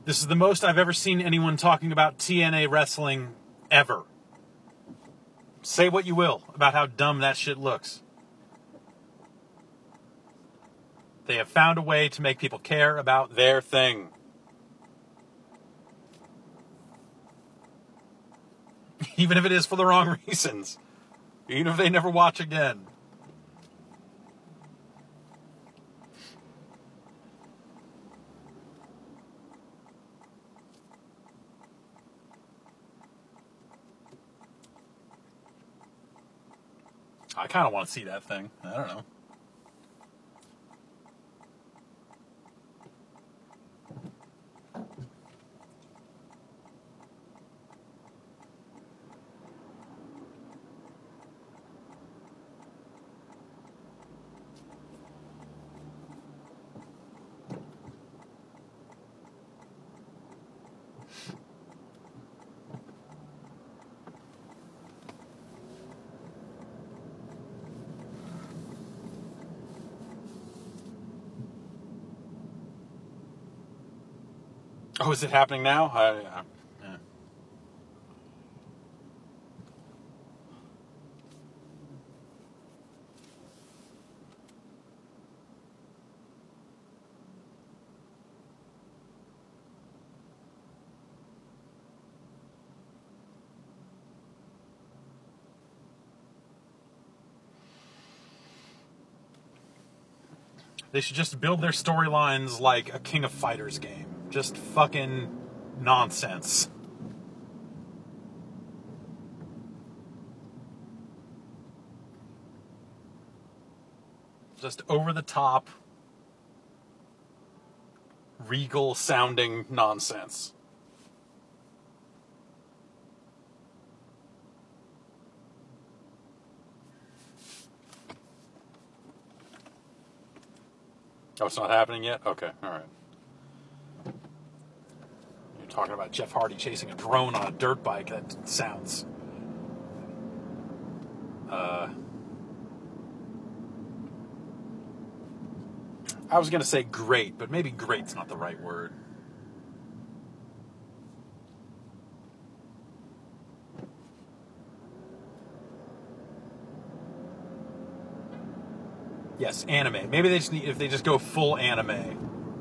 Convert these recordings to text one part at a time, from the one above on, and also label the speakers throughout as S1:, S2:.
S1: This is the most I've ever seen anyone talking about TNA wrestling ever. Say what you will about how dumb that shit looks. They have found a way to make people care about their thing. Even if it is for the wrong reasons. Even if they never watch again. I kind of want to see that thing. I don't know. Oh, is it happening now? Yeah. They should just build their storylines like a King of Fighters game. Just fucking nonsense. Just over the top, regal sounding nonsense. Oh, it's not happening yet? Okay, alright. You're talking about Jeff Hardy chasing a drone on a dirt bike. That sounds... I was going to say great, but maybe great's not the right word. Yes, anime. Maybe they just need, if they just go full anime.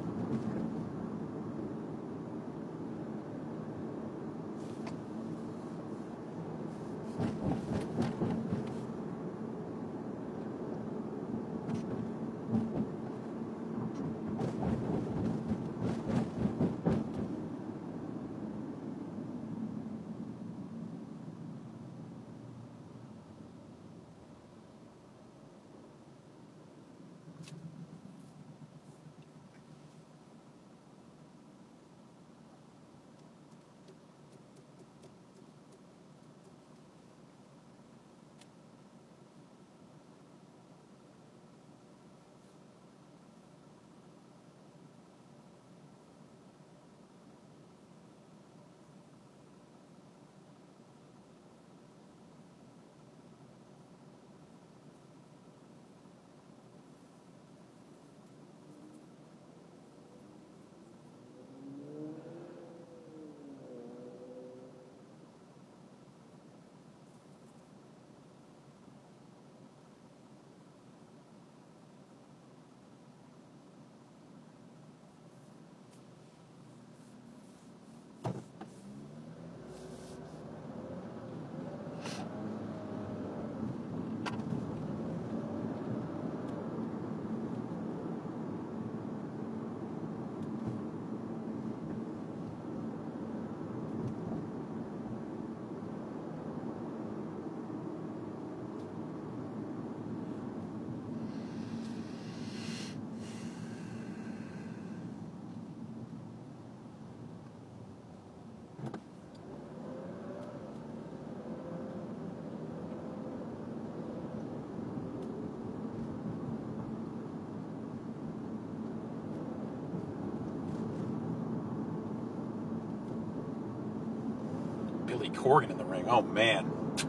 S1: Billy Corgan in the ring. Oh, man.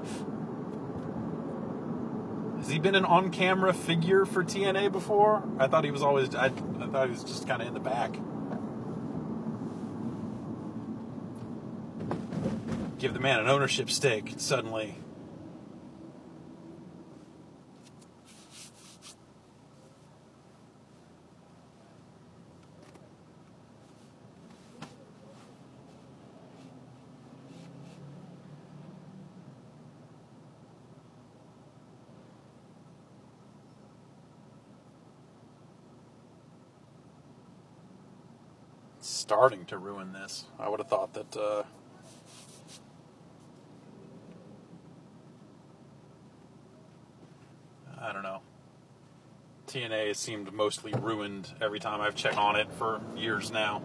S1: Has he been an on-camera figure for TNA before? I thought he was always... I thought he was just kind of in the back. give the man an ownership stake suddenly. Starting to ruin this. I would have thought that I don't know. TNA has seemed mostly ruined every time I've checked on it for years now.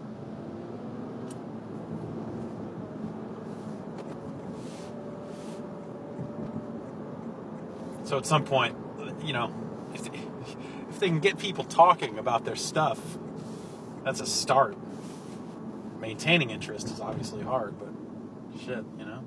S1: So at some point, you know, if they can get people talking about their stuff, that's a start. Maintaining interest is obviously hard, but shit, you know.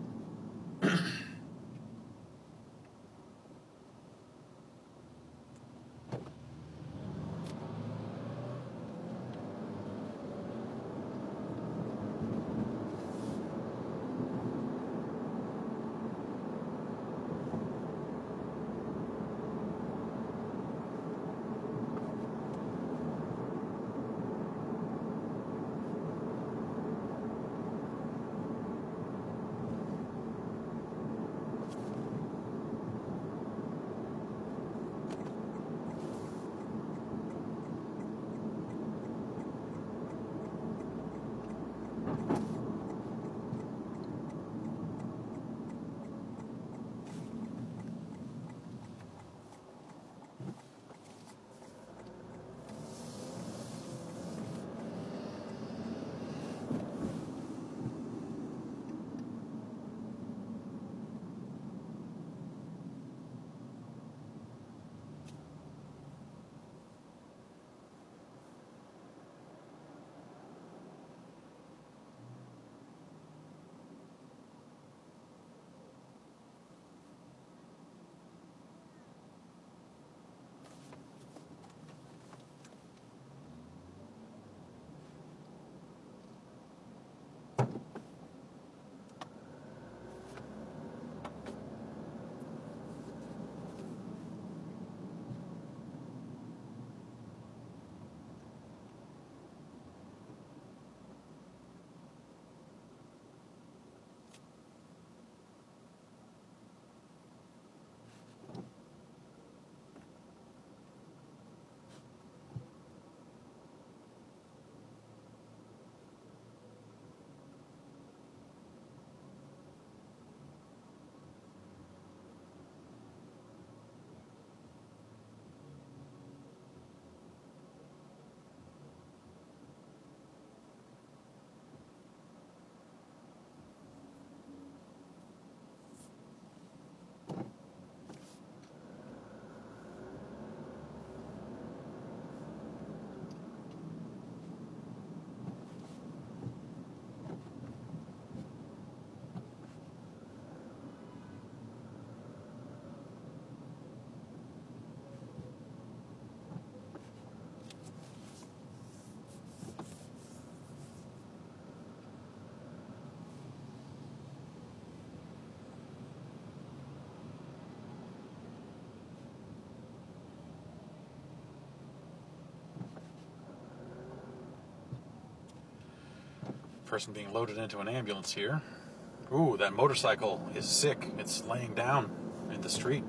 S1: Person being loaded into an ambulance here. Ooh, that motorcycle is sick. It's laying down in the street.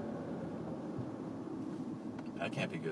S1: That can't be good.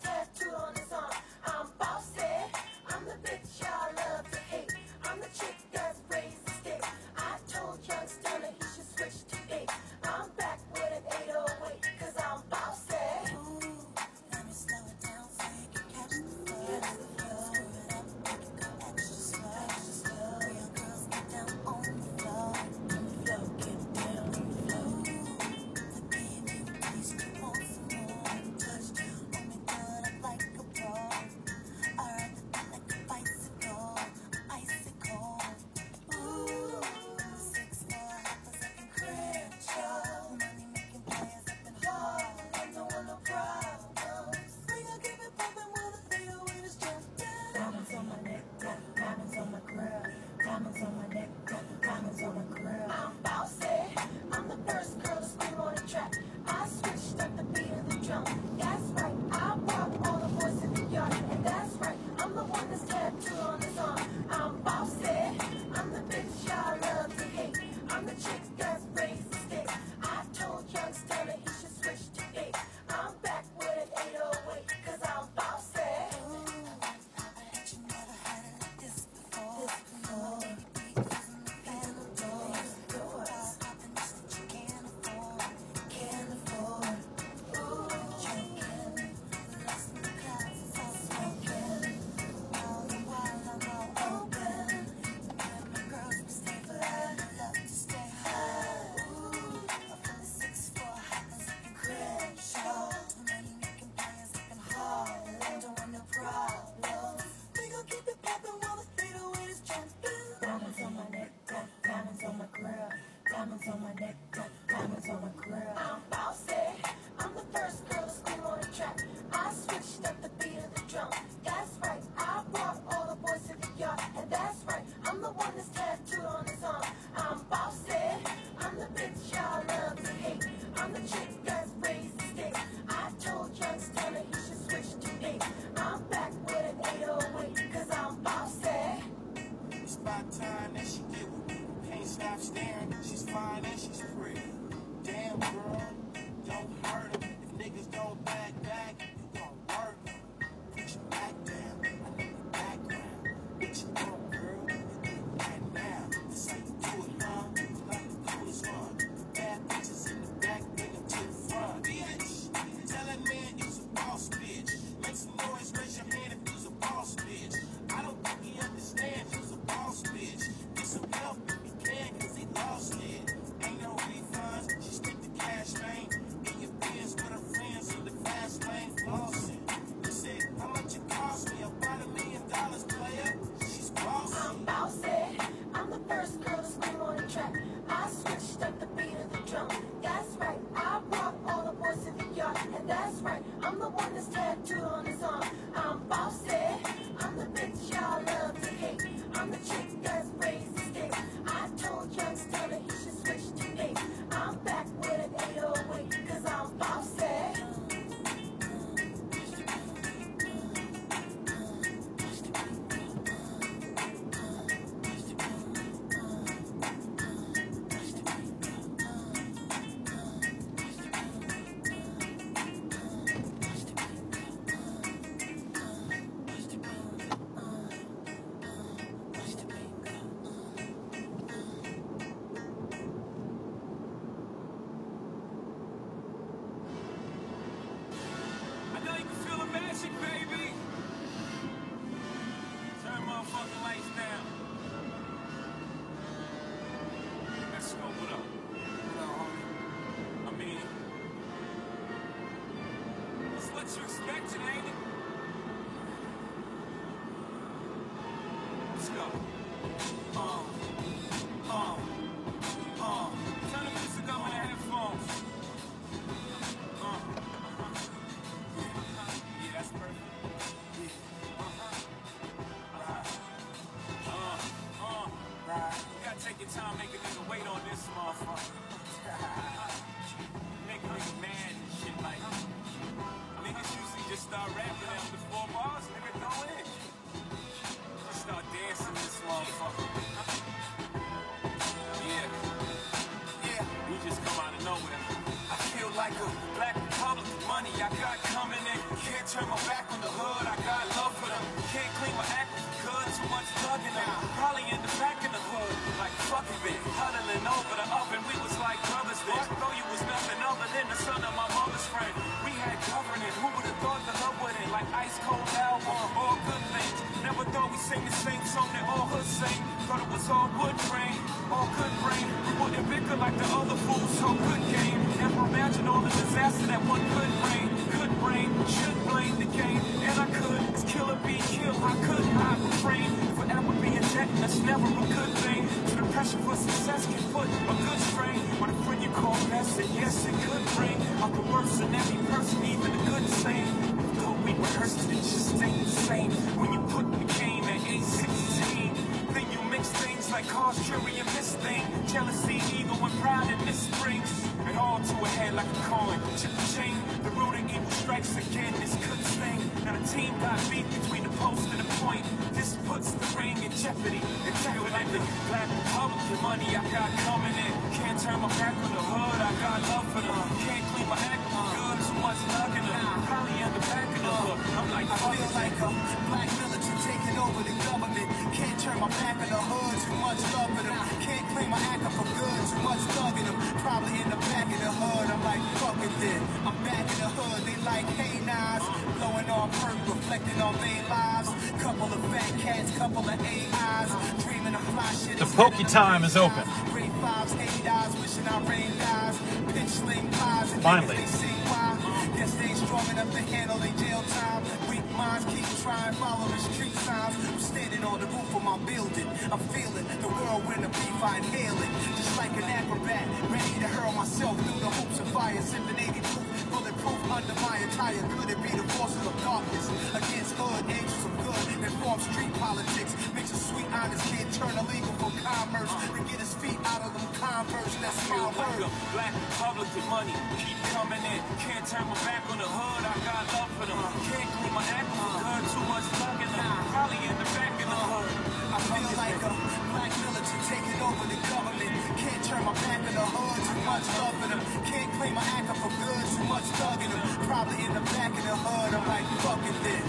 S2: tattooed on his arm. I'm bossy. I'm the bitch y'all love to hate. I'm the chick that's raised the stakes. I told young Stunner he should switch to 8. I'm back with an 808, cause I'm bossy. Ooh, let me slow it down so you can catch the flow. Screw it up, make it go extra slow. Real girls get down on the floor. Get down on the floor. The baby taste, you want some more. Touchdown, let me do it up like a pro. I ride the beat like a bicycle, icicle. Ooh, 6'4" hoppers up in Crenshaw. Money making players up in Harlem. Don't want no problems. We gon' keep it poppin' with a feel when it's jumpin'. Diamonds on my neck, diamonds on my grill. Diamonds on my neck, diamonds on my grill. I'm bossy. I'm the first girl to scream on the track. I switched up the beat of the drum. That's right. I brought all the boys in the yard, and that's right. I'm the one that's tattooed on his arm. I'm bossy. I'm the bitch y'all love to hate. I'm the chick that's raised the stakes. I told young Stunner he should switch to 8. I'm back with an 808, cause I'm bossy. Ooh, I bet you never had it like this before. Using the panel doors. Happiness that you can't afford. Ooh, choking. Lost in the clouds, it's all smoking. All the while I'm all open. Me and my girls, we stay fly. Love to stay high. Ooh, up in the 6'4" hoppers up in Crenshaw. Money making players up in Harlem. Don't want no problems. We gon' keep it poppin' while the 808 is jumpin'. Diamonds on my neck, diamonds on my grill. Diamonds on my neck, diamonds on my grill. I'm bossy. I'm the first girl to scream on the track. I switched up the beat of the drum. That's right. I brought all the boys in the yard, and that's right. I'm the one that's tattooed on his arm. I'm bossy. I'm the bitch y'all love to hate. I'm the chick that's raised the stakes. I told young Stunner he should switch to 8. I'm back with an 808, cause I'm bossy.
S3: It's about time that she get with me. Can't stop staring. She's fine and she's pretty. Damn girl, don't hurt 'em. If niggas don't back, you gon' work 'em. Put your back down, I know the background. What you want, girl? You do it right now. This how you do it, huh? Like the coolest one. Bad bitches in the back, bring 'em to the front. Bitch, tell that man you's a boss, bitch. Make some noise, raise your hand if you's a boss, bitch. I don't think he understands you's a boss, bitch. Get some help if you can, cause he lost it. Ain't no refunds, she stick to cash, man. In your bins with her friends in the fast lane, flossing. You said, how much it cost me? About $1 million, player. She's bossy.
S2: I'm bossy. I'm the first girl to scream on the track. I switched up the beat of the drum. That's right. I brought all the boys in the yard, and that's right. I'm the one that's tattooed on his arm. I'm bossy. I'm the bitch y'all love to hate. I'm the chick that's raised the stakes. I told young Stunner he should switch to 8. I'm back with an 808, cause I'm bossy.
S4: I know you can feel the magic, baby. Turn motherfucking lights down. Let's go. What up? What up, homie? I mean, it's what you expected, ain't it? Let's go. Turn the music up in the headphones. Yeah, that's perfect. You gotta take your time, make a nigga wait on this motherfucker. Make a nigga mad and shit like. Niggas usually just start rapping after 4 bars, nigga, go in. Just start dancing this motherfucker. Yeah. We just come out of nowhere. I feel like a black republic, money I got coming in. Can't turn my back back on the hood, I got love for them. Can't clean my act with good, too much thugging them. Probably in the back in the hood, like fucking it. Huddling over the oven, we was like brothers then. Though you was nothing other than the son of my mother's friend. We had governance, who would have thought the love with it? Like ice cold album, all good things. Never thought we sing the same song that all hood sing. Thought it was all wood grain, all good brain. We wouldn't bicker like the other fools, so good game. Never imagine all the disaster that one could bring. Good brain, should blame the game. And I could, it's kill or be killed. I could not refrain. Forever being dead, that's never a good thing. So the pressure for success can put a good strain. When a friend you call best, and yes, it could bring out the worst in every person, even the good same. Though we rehearsed it, just ain't the same. When you put the game at age 16, then you mix things like cause, jury, and this thing. Jealousy, ego, and pride in this springs. And all to a head like a coin. Chip the chain, the root of evil strikes again. This could sting. Now the team got beef between the post and the point. This puts the ring in jeopardy. It's like the black Republican money I got coming in. Can't turn my back on the hood, I got love for them. Can't clean my act good, too much lugging them. Probably in the back of the hood. I'm like, I
S3: feel like a black militant taking over the government. Can't turn my back on the hood, too much love for them. Can't clean my act up for good, too much thugging them. Probably in the back of the hood, I'm like, fuck it then. I'm back in the hood, they like, hey, Nas. Blowing on perk, reflecting on their lives. Couple of fat cats, couple of AIs. Dreaming of fly shit.
S1: The Pokey time is open.
S3: Grade 5s, 8 eyes, wishing I rain guys. Pitch sling pies, and
S1: Finally.
S3: they see why. Guess they ain't strong enough to handle their jail time. Weak minds keep trying, following street signs. I'm standing on the roof of my building. I'm feeling the whirlwind of beef, I inhale it. Just like an acrobat, ready to hurl myself through the hoops of fire. Sipping 80 proof, bulletproof under my attire. Could it be the forces of darkness against hood angels of good that form street politics? Makes a sweet, honest kid turn illegal for commerce to get his feet out of them Converse. That's my word.
S4: Black Republican money keep coming in. Can't turn my back on the hood, I got love for them. Can't clean my act good, too much thugging them. Probably in the back of the hood.
S3: I feel like a black militant taking over the government. Can't turn my back on the hood, too much love for them. Can't clean my act up for good, too much thugging them. Probably in the back of the hood, I'm like, fuck it then.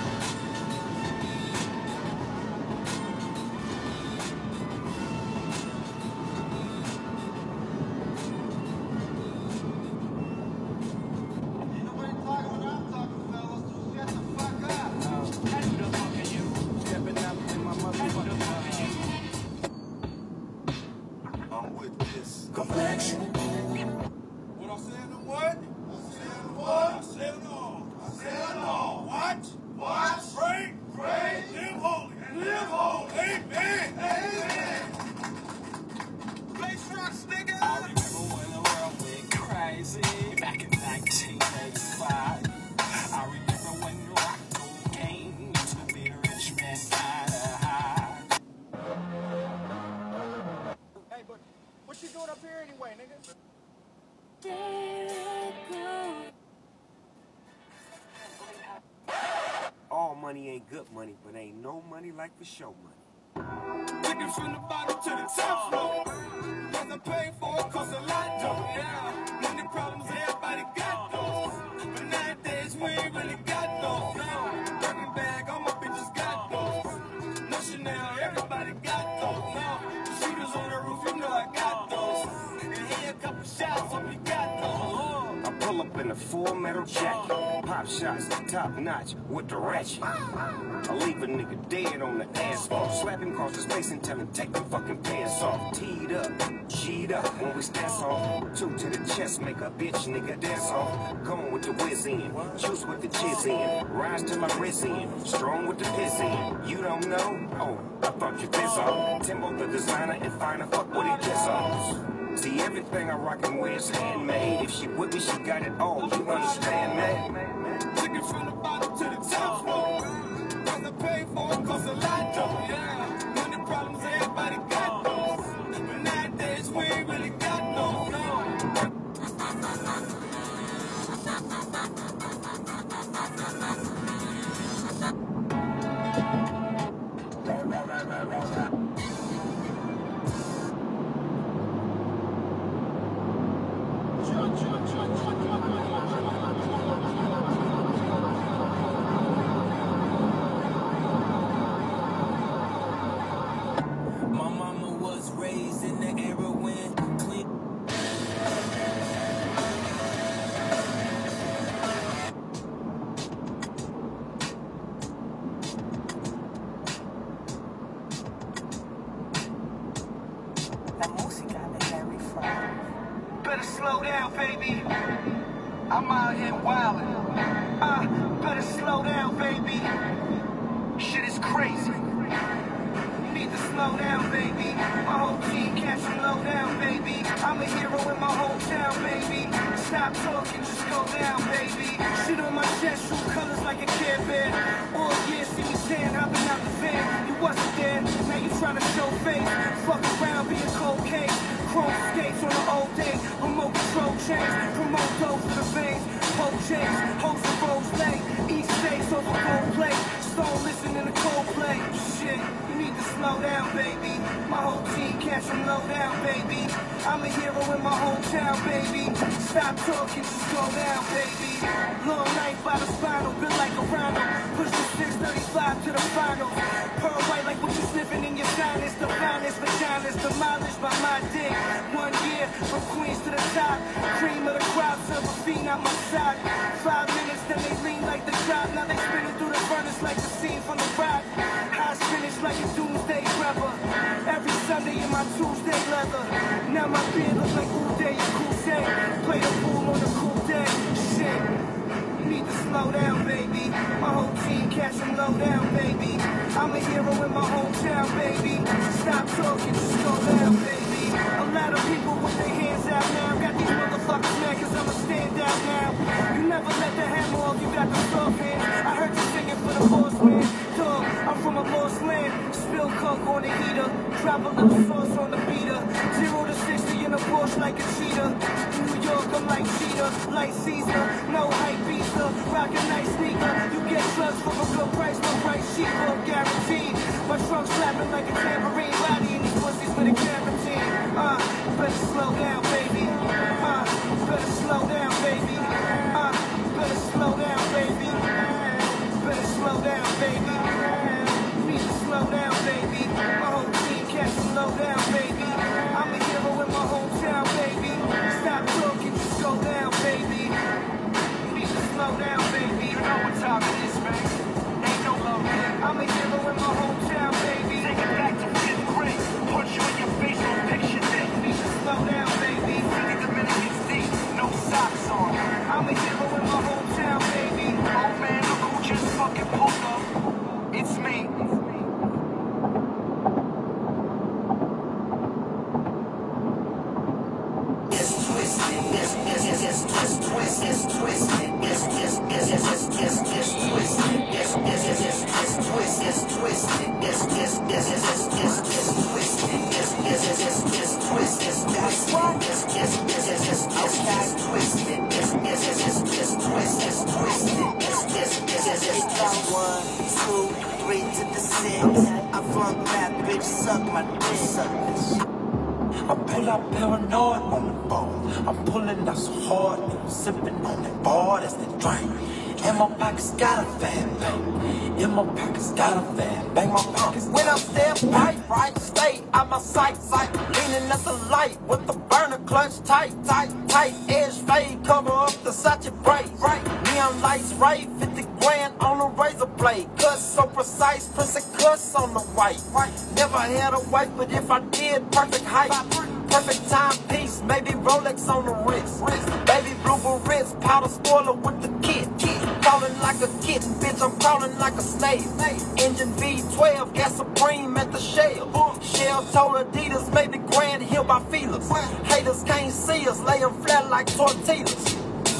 S2: Complexion.
S3: What I said and what? I said what? I said it all. I said it all. Watch, pray, live holy, and live holy. Amen. Amen. Play trucks, nigga.
S4: I remember when the world went crazy back in 1985. I remember when rock cocaine used to be the rich man's kind of high.
S3: Hey, but what you doing up here anyway, nigga?
S5: All money ain't good money, but ain't no money like for show money.
S4: Looking from the bottom to the top floor. Cause I paid for it, cost a lot though. Yeah, money problems, everybody got those. But nowadays we ain't really got those. No, Birkin bag, all my bitches got those. No Chanel, everybody got those. No, shooters on the roof, you know I got those. And here a couple shots, hope you got those.
S5: I pull up in a full metal jacket, pop shots, top notch with the ratchet. I leave a nigga dead on the asphalt, slap him across his face and tell him take the fucking pants off. Teed up, G'd up when we stance off. Two to the chest, make a bitch nigga dance off. Gone with the whiz in, juice with the jizz in. Rise till I rizz in, strong with the piss in. You don't know? Oh, I thought you fizz off. Timbo the designer and finer, fuck what he piss off. See, everything I rock and wear is handmade. If she with me, she got it all. You understand, man?
S4: Looking from the bottom to the top floor. Cause I paid for it, cost a lot though. Yeah, money problems, everybody got those. But nowadays we ain't really got those. No.
S2: That Moosey got the Harry Fry.
S3: Better slow down, baby. I'm out here wildin'. Better slow down, baby. Shit is crazy. You need to slow down, baby. My whole team can't slow down, baby. I'm a hero in my hometown, baby. Stop talking, just go down, baby. Shit on my chest, true colors like a Care Bear. All year, see me tan, hopping out the van. You wasn't there, now you trying to show face. Fuck around, be a cold case. Chrome skates on the old days. Remote control chains, promote those for the veins. Pole chains, hoes of Rose Lake. East States over gold plate. Stone listening to Coldplay. Shit, you need to slow down, baby. My whole team can't slow down, baby. I'm a hero in my hometown, baby. Stop talking, just go down, baby. Long night by the spinal, built like a rhino. Push the 635 to the final. Pearl white like what you sniffing in your sinus. The finest vaginas demolished by my dick. 1 year from Queens to the top. Cream of the crop, silver fiend out my sock. 5 minutes, then they lean like the drop. Now they spinning through the furnace like the scene from the rock. High spinach like a doomsday prepper. Every Sunday in my Tuesday leather. Now my beard looks like Uday and Couché. Play the pool on a cool day. Shit, you need to slow down, baby. My whole team can't slow down, baby. I'm a hero in my hometown, baby. Stop talking, just go down, baby. A lot of people with their hands out now. Got these motherfuckers mad cause I'm a standout now. You never let the hammer off, you got the soft hands. I heard you singing for the boss man. Dog, I'm from a lost land. Spill coke on the heater. Drop a little sauce on the beater. 0 to 60 in a Porsche like a cheetah. In New York, I'm like Cheetah, like Caesar. No hype beaster, rock a nice sneaker. You get drugs for a good price, no price cheaper, guaranteed. My trunk slapping like a tambourine. Body in these pussies with a guarantee. Better slow down, baby. Better slow down, baby. Better slow down, baby. Better slow down, baby. You need to slow down, baby. My whole team can't slow down, baby. I'm a hero in my hometown, baby. Stop talking, just go down, baby. You need to slow down, baby. You know what time it is, man. Ain't no love here. I'm a hero in my hometown, baby. Take it back to 5th grade. Punch you in your face on picture day. You need to slow down, baby. Really Dominicans deep, no socks on. I'm a hero in my hometown, baby. Oh man, look who just fucking pulled up. It's me.
S6: I pull out paranoid on the ball. I'm pulling out so hard, and sipping on that bar, that's the drink. And my pockets got a fat bang. In my pockets got a fat bang. My pockets.
S7: When I'm staying right, stay out my sight. Leaning at the light with the burner clutch tight. Edge fade, cover up the Sachi braid. Neon lights, right, 50 grand on a razor blade. Cut so precise, pressing cuts on the white. Never had a wife, but if I did, perfect height. Perfect timepiece, maybe Rolex on the wrist. Baby blue wrist, powder spoiler with the kit. Crawling like a kitten, bitch, I'm crawling like a snake. Engine V12, gas supreme at the shell. Shell told Adidas, maybe Grand Hill by feelers. Haters can't see us, lay them flat like tortillas.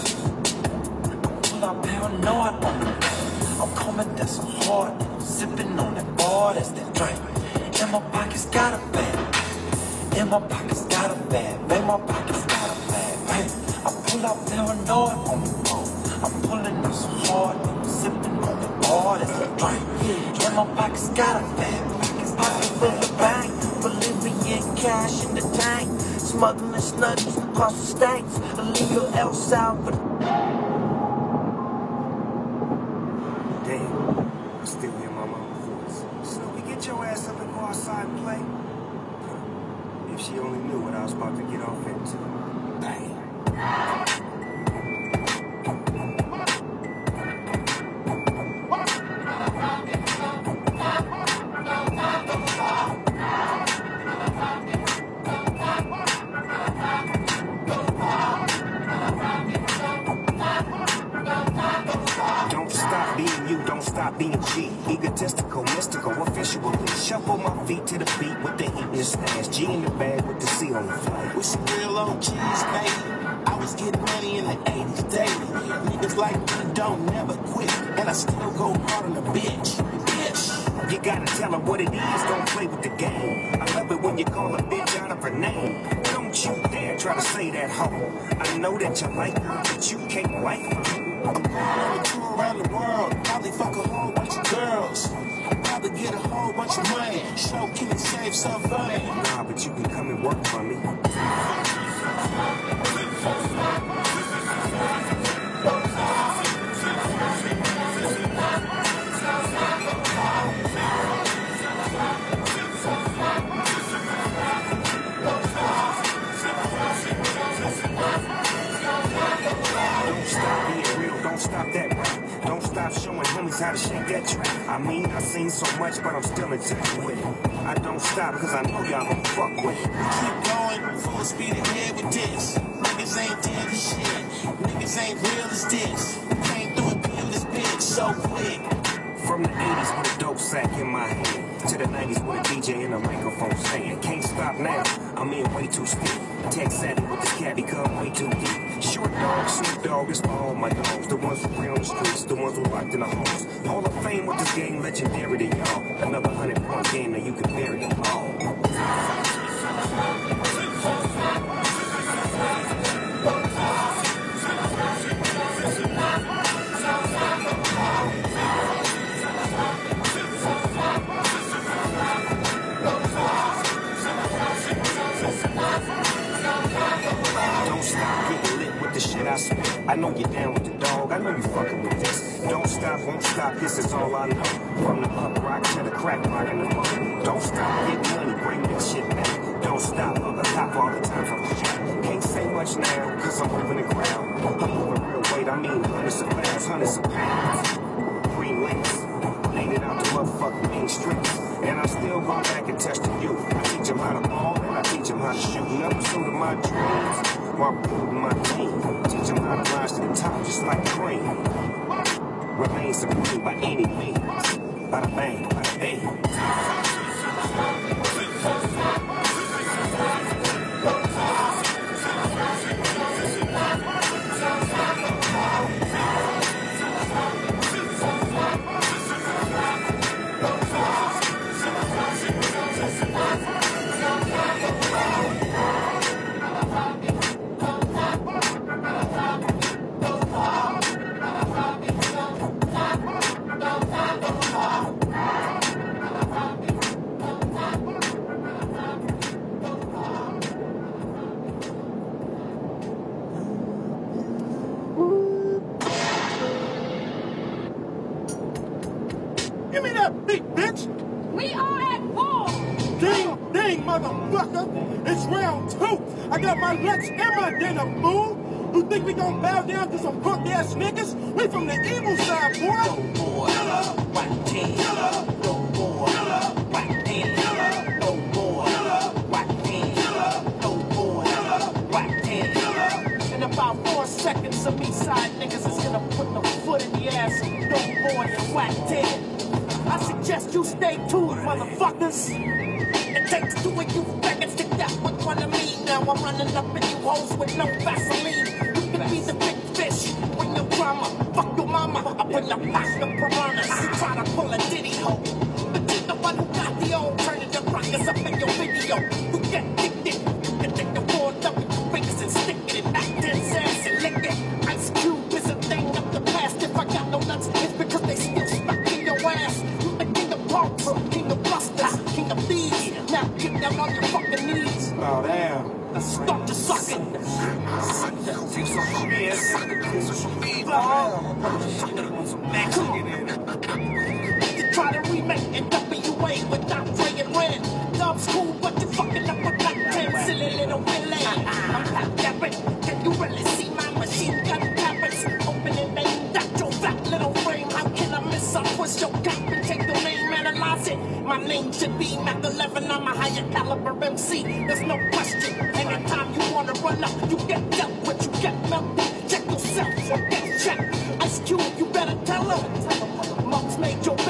S6: Pull out paranoid on the ball. I'm coming down so hard, and I'm sipping on that bar, that's that drink. And my pockets got a bag. In my pockets got a bag. Make my pockets got a bag. I pull out paranoid on the ball. I'm pulling out so hard, and I'm sipping on that bar, that's that drink. And my pockets got a bag.
S7: Pocket full of bank, Bolivian cash in the tank. Smuggling snuggies across the states. Illegal El Salvador.
S5: Damn, I still hear my mama's voice. Snoopy, get your ass up and go outside and play. If she only knew what I was about to get off into. Bang. G, egotistical, mystical, officially. Shuffle my feet to the beat with the heat in the stash. G in the bag with the C on the flag.
S3: We some real OGs, baby. I was getting money in the 80s daily. Niggas like me don't never quit. And I still go hard on a bitch. Bitch.
S5: You gotta tell her what it is, don't play with the game. I love it when you call a bitch out of her name. Don't you dare try to say that hoe. I know that you like her, but you can't like her.
S3: I'm going on a tour around the world. Probably fuck a whole bunch of girls. Probably get a whole bunch of money. Show can and save some money.
S5: Nah, but you can come and work for me. Don't stop that rap. Don't stop showing homies how to shake that track. I mean, I seen so much, but I'm still in touch with it. I don't stop because I know y'all gon' fuck with it.
S3: Keep going, full speed ahead with this. Niggas ain't dead as shit. Niggas ain't real as this. Came through and peeled this bitch so quick.
S5: From the 80s with a dope sack in my hand to the 90s with a DJ and a microphone stand. Can't stop now, I'm in way too steep. Tech savvy with this cat become way too deep. Short dog, Snoop Dogg, it's for all my dogs. The ones who play on the streets, the ones who locked in the homes. Hall of Fame with this game, legendary to y'all. Another 100-point game that you can bury them all. Don't stop getting lit with the shit I spit. I know you're down with the dog. I know you fucking with this. Don't stop, won't stop. This is all I know. From the up rock to the crack rock in the mud. Don't stop getting money. Bring that shit back. Don't stop. I'm the top all the time from the shot. Can't say much now because I'm moving the crowd. I'm moving real weight. I mean hundreds of pounds, hundreds of pounds. Green links. Laid it out the motherfucking main streets. And I still go back and test the youth. I teach them how to ball and I teach them how to shoot. Never pursuit of my dreams while building my team. Teach them how to rise to the top just like cream. Remain supreme by any means. Bada bang, bada bang.
S3: Give me that beat, bitch!
S8: We are at war!
S3: Ding, ding, motherfucker! It's round 2! I got my Lex and my dinner, fool! You think we gon' bow down to some punk-ass niggas? We from the evil side, boy!
S7: Go boy, whack 10. Go boy, whack 10. Go boy, whack 10. Go boy, whack 10. In about 4 seconds, some east side niggas is gonna put the foot in the ass of Go boy and whack 10. I suggest you stay tuned, motherfuckers. It takes two of you faggots to get with one of me. Now I'm running up in you hoes with no Vaseline. You can be the big fish, bring your drama. Fuck your mama, I bring the pack of piranhas. You try to pull a ditty hoe, but you're the one who got the alternative rockets up in your video. You get addicted, you can take the 4W fingers and stick it in back 10 cents and lick it. Ice Cube is a thing of the past. If I got no nuts, it's because they still stuck in your ass. You the king of punks, king of busters, king of thieves. Now get down on your fucking knees.
S3: Oh, damn.
S7: Stop the sucking. You try to remake NWA without Dre and Ren. Dub's cool, but you fucking up with like 10 silly little Billy. I'm Pat Garrett. Can you really see my machine gun carrots? Opening aimed at your fat little frame. How can I miss? I twist your cap and take your name, analyze it. My name should be Mac 11. I'm a higher caliber MC. There's no question. Anytime you wanna run up, you get dealt with. You get melted. Check yourself or get checked. Ice Cube, you better tell him. Monks made your best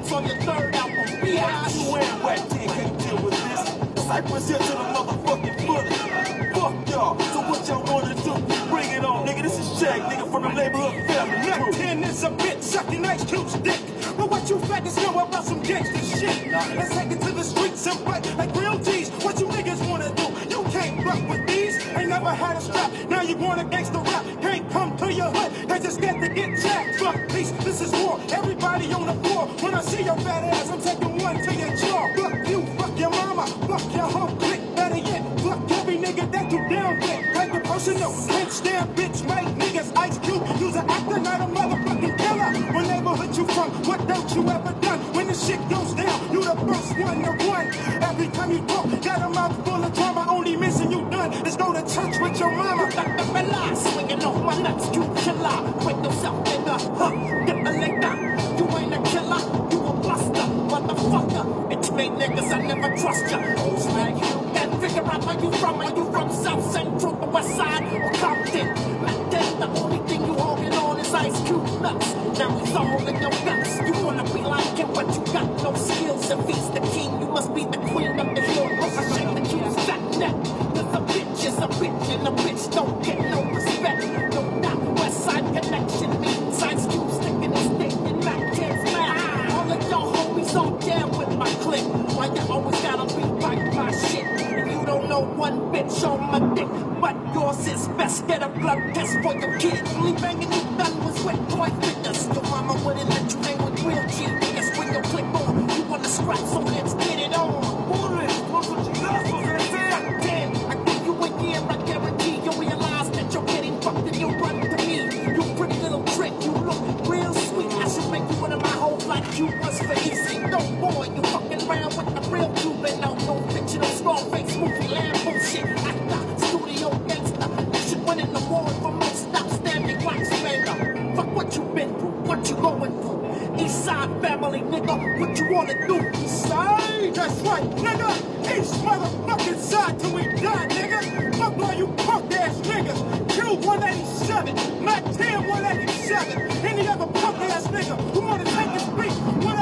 S7: Rocks on your third album, bitch.
S3: You and Whack 10 can't deal with this. Cypress Hill to the motherfucking fullest. Fuck y'all. So what y'all wanna do? Bring it on, nigga. This is Shag, nigga, from the neighborhood family.
S9: Mac 10 is a bitch sucking Ice Cube's dick. But what you faggots know about some gangster shit? Let's take it to the streets and fight like real G's. What you niggas wanna do? You can't rock with these. Ain't never had a strap. Now you want a gangster rap. Can't come to your hood. They just scared to get jacked. Fuck peace. This is war. Everybody on the floor. When I see your fat ass, I'm taking one to your jaw. Fuck you. Fuck your mama. Fuck your whole clique. Better yet, fuck every nigga that you down with. Like the personal. Can't stand bitch make niggas Ice Cube. You's an actor, not a motherfucking killer. What neighborhood you from? What don't you ever done? When the shit goes down, you the first one to run. Every time you talk, got a mouth full of trauma. Only missing you done is go to church with your mama.
S7: Got the bella swinging off my nuts, you killer. Break yourself, nigga. Huh? Get the liquor. You ain't a killer, you a buster, motherfucker. It's me niggas, I never trust ya. Who's like you? Can't figure out where you from. Are you from South Central, the West Side, or Compton? Back then, the only thing you holding on is Ice Cube nuts. Now it's all in your guts. You wanna be like him, but you got no skills. If he's the king, you must be the queen of the hill. I shake the kid's fat neck. Cause a bitch is a bitch, and a bitch don't get no respect. No doubt, West Side connection means Ice Cube sticking his dick in Mac 10's mouth. All of y'all homies on down with my clique. Why you always gotta be like my shit? And you don't know one bitch on my dick, but yours is best. Get a blood test for your kid. Only banging you done was with toy fitness. Your mama wouldn't let you hang with real G. Niggas when you click on, you wanna scratch, so let's get it on.
S3: What's what you got for that?
S7: God damn, I give you a year, I guarantee you'll realize that you're getting fucked and you'll run to me. You pretty little trick, you look real sweet. I should make you one of my whole like you was for easy. No boy, you fucking around with the real Cuban. No, no fictional Scarface movie, land bullshit. Actor, studio gangster. You should win an award for most outstanding wax banger. Fuck what you been through, what you going through. East Side family, nigga, what you wanna do?
S9: East Side, that's right, nigga. East motherfucking side till we die, nigga. Fuck all you punk ass niggas. Kill 187, Mac 10 187. Any other punk ass nigga who wanna take his beat,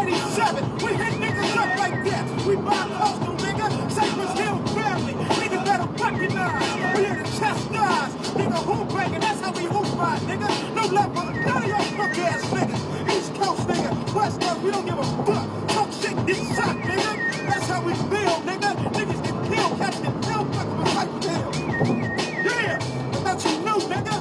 S9: 187. We hit niggas up like that. We buy postal, nigga. Cypress Hill family. Niggas better recognize. We here to chastise. Nigga, hoop banging, that's how we hoop by, nigga. No love for none of y'all punk ass niggas. East Coast, nigga. West Coast, we don't give a fuck. Talk shit, get shot, nigga. That's how we feel, nigga. Niggas get killed, catch the pill, fuck with Cypress Hill. Yeah, I thought you knew, nigga.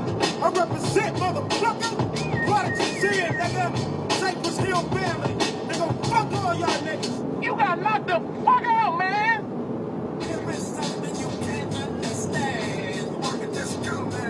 S9: I represent, motherfucker. Product to see it, nigga. Cypress Hill family. Nigga, fuck all y'all niggas.
S8: You got knocked the fuck out, man.
S3: There is something you can't understand. Look at this coming.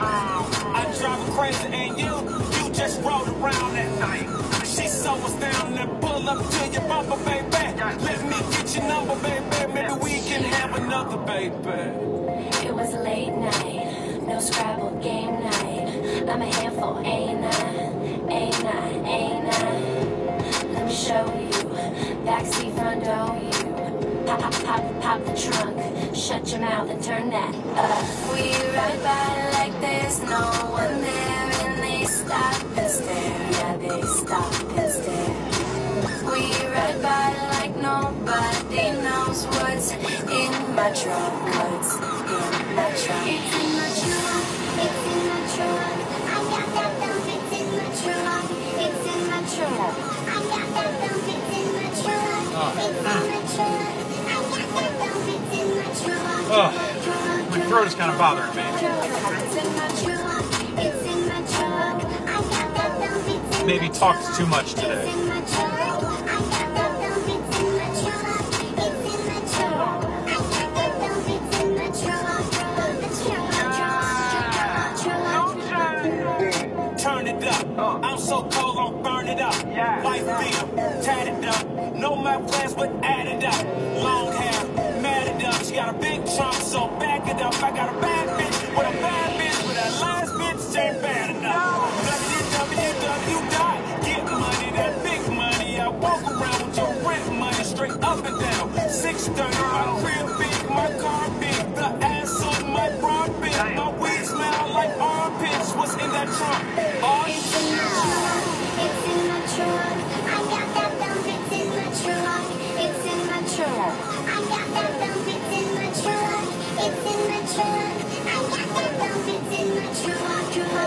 S4: I drive her crazy and you just rode around at night. She saw us down and pull up to your bumper, baby. Let me get your number, baby. Maybe we can have another, baby.
S2: It was a late night, no Scrabble game night. I'm a handful, ain't I? Ain't I? Ain't I? Let me show you, backseat front door you. Pop the trunk, shut your mouth and turn that up. We ride by like there's no one there, and they stop and stare. Yeah, they stop and stare. We ride by like nobody knows what's in my truck. What's in my truck? It's in my truck. It's in my truck. I got that dump. It's in my truck. It's in my truck. I got that dump. It's in my truck. It's in my truck. I got that dump. It's in my truck.
S1: Oh, my throat is kind of bothering me.
S2: It's in my truck. It's in my truck. I got that dump. It's in
S1: Maybe talked too much today.
S2: It's in my truck. I got that dump. It's in my truck. It's in my truck. I got that dump. It's in my truck.
S4: Turn it up. I'm so cold, I'll burn it up. Life beam, tatted up. No my plans, but add it up. Long hair, matted up. She got a big trunk, so back it up. I got a bad bitch with a bad bitch, but that last bitch ain't bad enough. www. Get money, that big money. I walk around with your rent money straight up and down. 630, my crib big, my car big. The ass on my bra big. My weed smell like armpits. What's in that trunk? Oh,
S2: It's in my truck. It's in my truck. I got that dump. It's in my truck. It's in my truck. I got that dump. It's in my truck. It's in my truck. I got that dump. It's in my truck.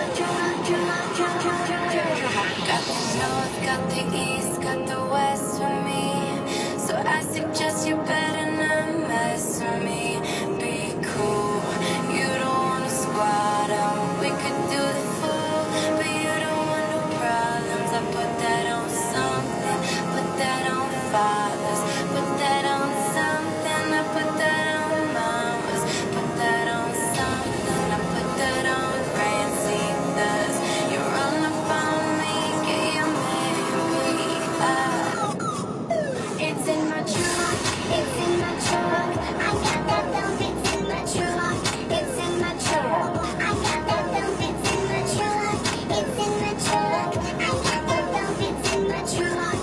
S2: Got the north, got the east, got the west for me. So I suggest you better not mess with me. Be cool. You don't wanna squat out. We could do the fool, but you don't want no problems. I put that on something. Put that on fathers. Put that on something. I put that on mamas. Put that on something. I put that on Francina's. You run up on me, get your memory up. It's in my truck. It's in my truck. I got that dump. It's in my truck. It's in my truck. I got that dump. It's in my truck. It's in my truck. I got that dump. It's in my truck.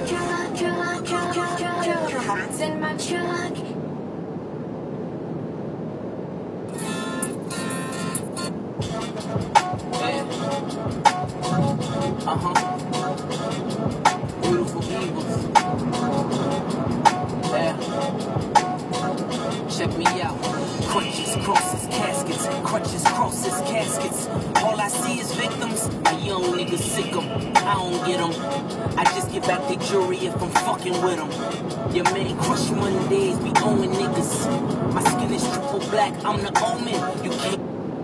S2: It's in my truck.
S10: Beautiful evils. Yeah. Check me out. Crutches, crosses, caskets. Crutches, crosses, caskets. All I see is victims. My young niggas sick 'em. I don't get 'em. I just get back the jury if I'm fucking with 'em. Your man crush Mondays, be owing niggas. My skin is triple black, I'm the omen. You can't.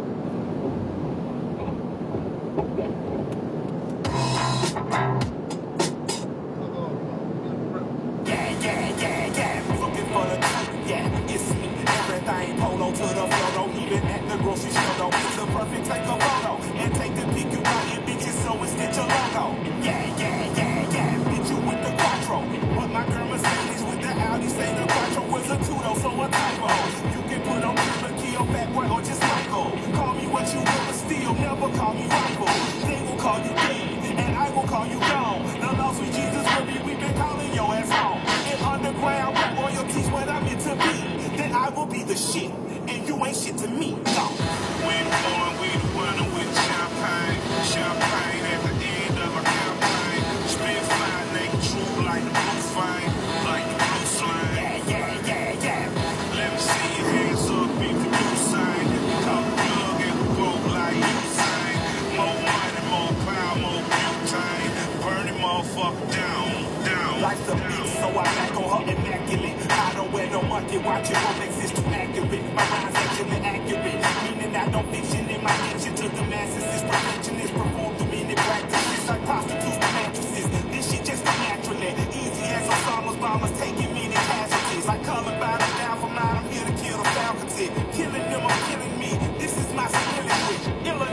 S3: Looking for the truth, yeah, it's me. Everything polo to the photo, even at the grocery store. Though it's the perfect take a photo and take the pic you got your bitches so it's stitch a logo. Yeah, bitch you with the quattro. But my girl Mercedes with the Audi say the quattro was a tudo, so a typo. You can put on Killer Kill, Fat Boy, or just Michael. Call me what you will, but still never call me rival. They will call you dead, and I will call you gone. The lost with Jesus will be, we've been calling your ass home. In underground, rap royalties what I'm meant to be. Then I will be the shit, and you ain't shit to me. No.
S11: When born, we the winner with champagne. Champagne at the end of my campaign. Spin fly, naked true like the blue flame. Like the blue flame.
S3: Yeah.
S11: Let me see your hands up if you do sign. Talk plug and we go like you sign. More money, more power, more butane. Burn the motherfucker down.
S3: Life's a bitch, so I back on her immaculate. I don't wear no monkey watch, your Rolex is too accurate. My rhymes actually accurate, meaning I don't fiction in my diction to the masses. This perfection is performed through many practices, like prostitutes with mattresses. This shit just come naturally, easy as Osama's bombers taking many casualties. Like Columbine, I'm down from out, I'm here to kill the faculty. Killing them, I'm killing me. This is my soliloquy.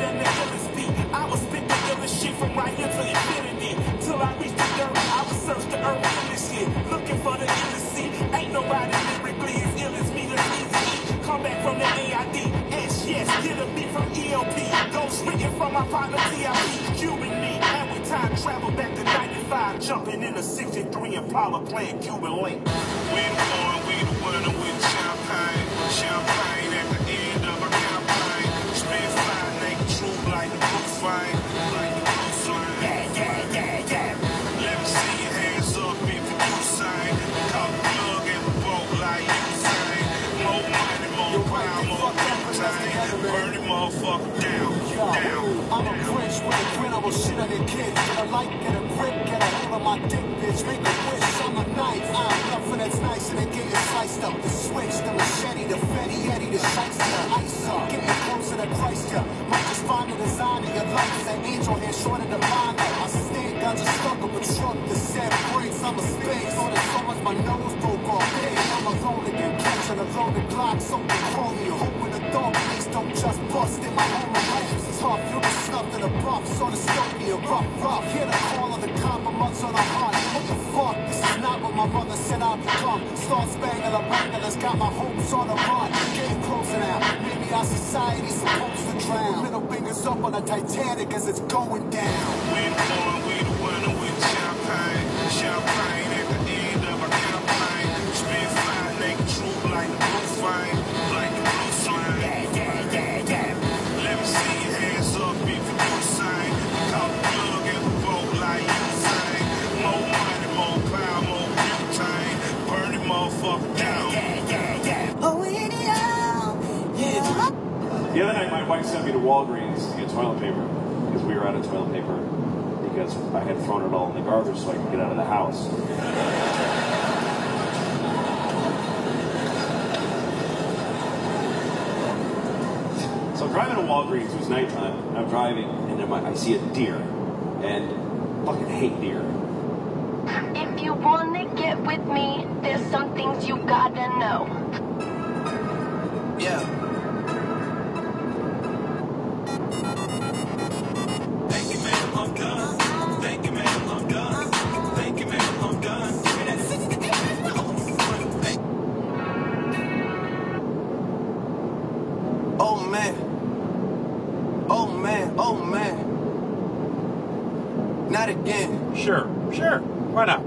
S3: from ELP. Ghost written from my partner TIP. Cuban me. And we time travel back to 95. Jumping in a 63 Impala playing Cuban Link.
S11: We the one, we the winner with champagne. Champagne at the end of a campaign. Spin fly, naked truth like the blue flame. Like the blue flame.
S3: Yeah.
S11: Let me see your hands up if you do sing. Call the plug and the boat like you sing. More money, more power, more time. Burn the motherfucker down.
S9: I'm a prince with a grin, I will shit on your kids. Get a light, get a grip, get a hold of my dick, bitch. Make a wish, I'm a knife. I'm nothing that's nice and it getting sliced up. The switch, the machete, the Fetty Eddie, the shiesty, the ice up. Getting closer to Christ, yeah. Might just find the design of your life. That angel hand short of the mind. I stand, got just stuck up a truck, the set breaks. I'm a space, all the so much my nose broke off. Hey, I'm alone again, catching a loaded Glock, so the chromium. Hoping the dog police don't just bust in my home life. Tough, you'll be snuffed in a buff, so the stony rough. Hear the call of the compliments on the heart. What the fuck? This is not what my mother said I'd become. Star Spangler, Banglers, got my hopes on the run. Getting closer now. Maybe our society's supposed to drown. Middle fingers up on the Titanic as it's going down.
S11: We the one, we the winner with champagne. Champagne at the end of a campaign. Spin fly, naked truth like the blue flame. Like the blue flame.
S3: Yeah.
S11: Let me see your hands up if you do the same. Call the plug and the boat like you sing. More money, more power, more butane. Burn the motherfucker down.
S2: Oh, yeah.
S12: The other night, my wife sent me to Walgreens to get toilet paper because we were out of toilet paper because I had thrown it all in the garbage so I could get out of the house. So I'm driving to Walgreens, it was nighttime, and I'm driving, and then I see a deer, and I fucking hate deer.
S13: If you wanna get with me, there's some things you gotta know.
S7: Yeah.
S4: Thank you, man, I'm done. Thank you, man, I'm done. Thank you, man, I'm done. Give me that 60.
S7: Oh man. Not again.
S1: Sure. Why not?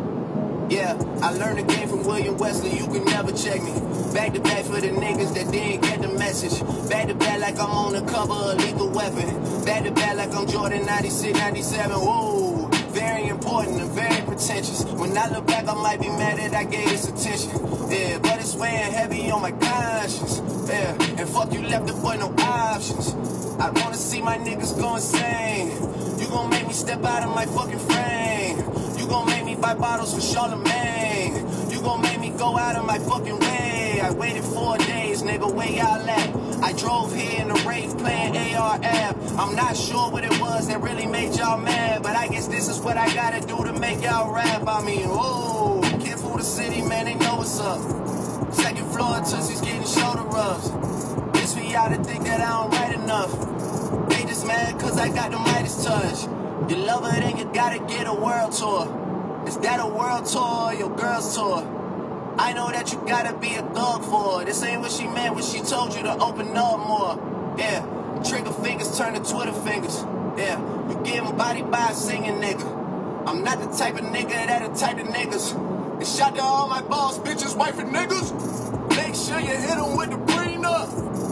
S7: Yeah, I learned the game from William Wesley, you can never check me. Back to back for the niggas that didn't get the message. Back to back like I'm on the cover of Lethal Weapon. Back to back like I'm Jordan 96, 97, whoa. Very important and very pretentious. When I look back, I might be mad that I gave this attention. Yeah, but it's weighing heavy on my conscience. Yeah, and fuck you left the boy no options. I wanna see my niggas go insane. You gon' make me step out of my fucking frame. You gon' make me buy bottles for Charlemagne. You gon' make me go out of my fucking way. I waited 4 days, nigga, where y'all at? I drove here in the rave playing AR-AB. I'm not sure what it was that really made y'all mad, but I guess this is what I gotta do to make y'all rap. I mean, oh, kid for the city, man, they know what's up. Second floor, Tootsie's getting shoulder rubs. It's for y'all to think that I don't write enough. They just mad cause I got the Midas touch. You love her, then you gotta get a world tour. Is that a world tour or your girl's tour? I know that you gotta be a thug for her. This ain't what she meant when she told you to open up more. Yeah, trigger fingers turn to Twitter fingers. Yeah, you getting bodied by a singing nigga. I'm not the type of nigga that'll type of niggas. And shout to all my boss bitches, wife and niggas. Make sure you hit them with the prenup.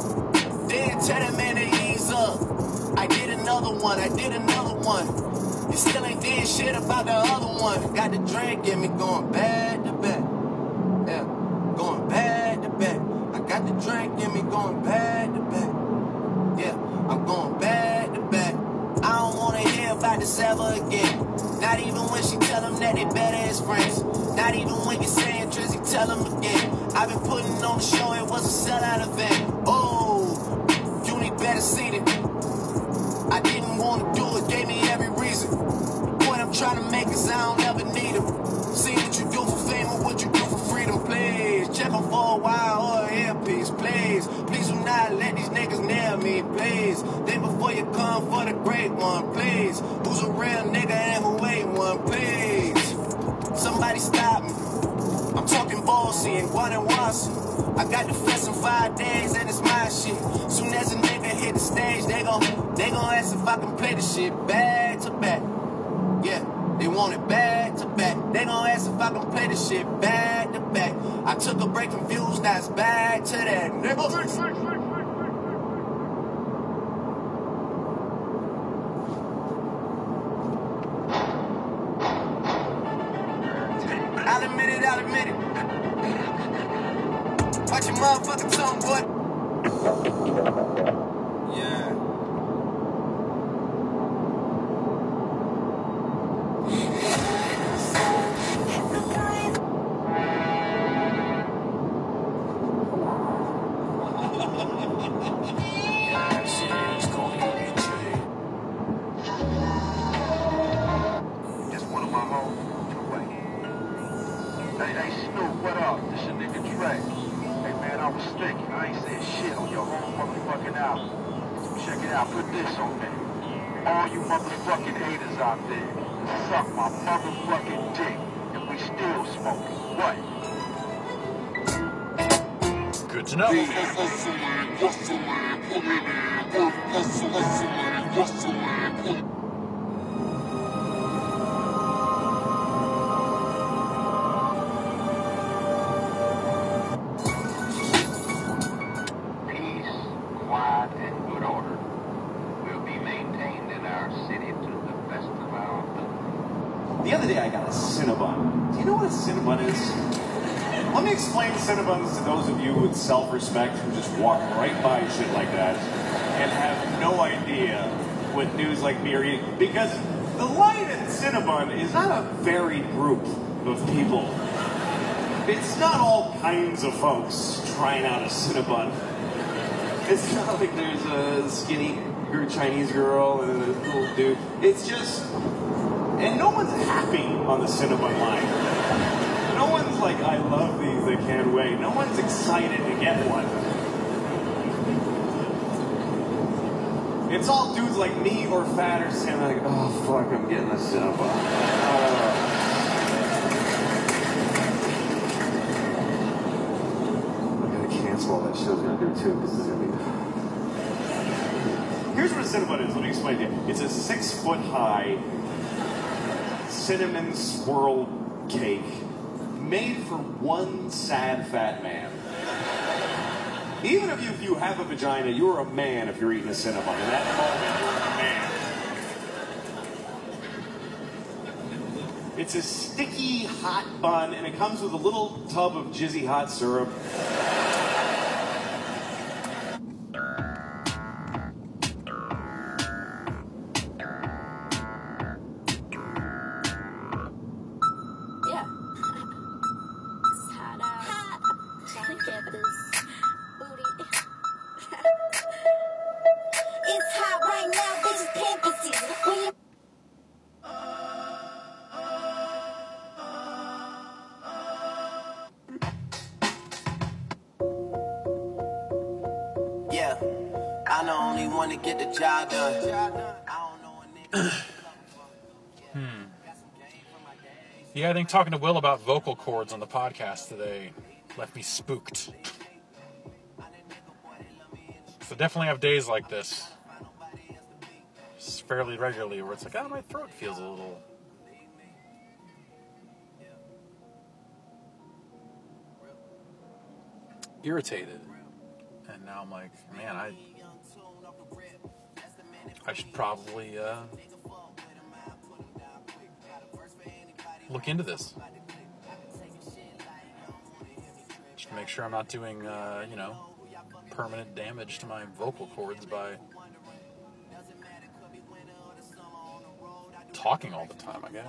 S7: Then tell that man to ease up. I did another one. You still ain't did shit about the other one. Got the drink, get me going back to back. Yeah, going back to back. I got the drink, get me going back to back. Yeah, I'm going back to back. I don't wanna hear about this ever again. Not even when she tell them that they better as friends. Not even when you're saying Drizzy, tell them again. I've been putting on the show, it was a sellout event. Oh, you need better seating. I didn't want to do it, gave me every reason. The point I'm trying to make is I don't ever need them. See what you do for fame or what you do for freedom, please. Check them for a while or an earpiece, please. Please do not let these niggas nail me, please. Think before you come for the great one, please. Who's a real nigga and who ain't one, please. Somebody stop me. I'm talking Bossy and Guanajuato. I got the fest in 5 days and it's my shit. Soon as a nigga hit
S3: hit the stage, they gon' ask if I can play the shit back to back. Yeah, they want it back to back. They gon' ask if I can play the shit back to back. I took a break from views, now it's back to that, nigga. I'll admit it. Watch your motherfucking tongue, boy. Yeah.
S14: Just one of my homies. Hey, Snoop, what up? This your nigga Trey. Hey, man, I was thinking. I ain't said shit on your whole motherfucking album. Check it out. Put this on there. All you motherfucking haters out there, suck my motherfucking dick, and we still smoking. What?
S1: Good to know.
S12: The other day I got a Cinnabon. Do you know what a Cinnabon is? Let me explain Cinnabons to those of you with self-respect who just walk right by shit like that and have no idea what news like me are eating. Because the Light and Cinnabon is not a varied group of people. It's not all kinds of folks trying out a Cinnabon. It's not like there's a skinny Chinese girl and a little dude. It's just... And no one's happy on the Cinnabon line. No one's like, I love these, I can't wait. No one's excited to get one. It's all dudes like me or fat or saying like, oh fuck, I'm getting a Cinnabon. I gotta cancel all that shit I was gonna do too, because this is gonna be... Here's what a Cinnabon is, let me explain to you. It's a 6-foot-high cinnamon swirl cake made for one sad fat man. Even if you have a vagina, you're a man if you're eating a Cinnabon. In that moment, you're a man. It's a sticky, hot bun, and it comes with a little tub of jizzy hot syrup.
S3: Yeah, I'm the only one to get the job done.
S1: Yeah, I think talking to Will about vocal cords on the podcast today left me spooked. So definitely have days like this. Just fairly regularly where it's like, my throat feels a little... irritated. And now I'm like, man, I should probably look into this. Just to make sure I'm not doing, permanent damage to my vocal cords by talking all the time, I guess.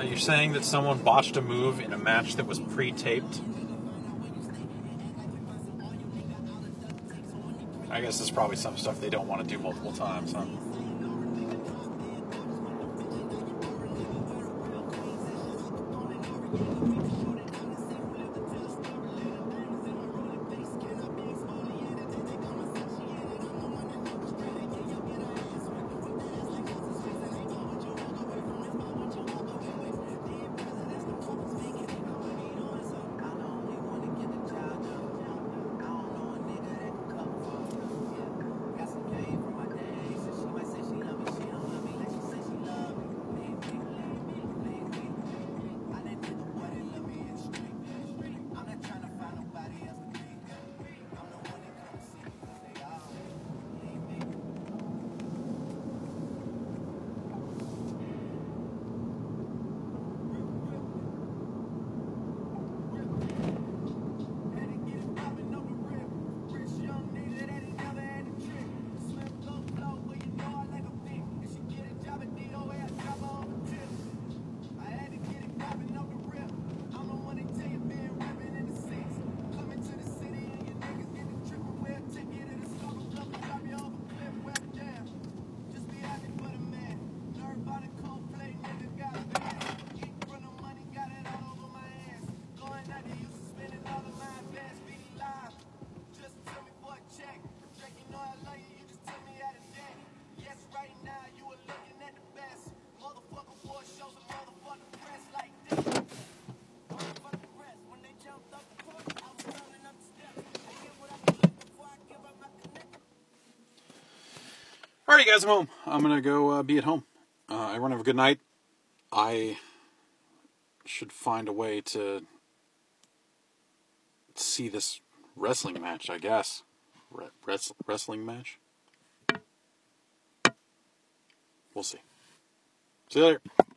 S1: You're saying that someone botched a move in a match that was pre-taped? I guess it's probably some stuff they don't want to do multiple times, huh? Alright, guys, I'm home. I'm going to go be at home. Everyone have a good night. I should find a way to see this wrestling match, I guess. Wrestling match? We'll see. See you later.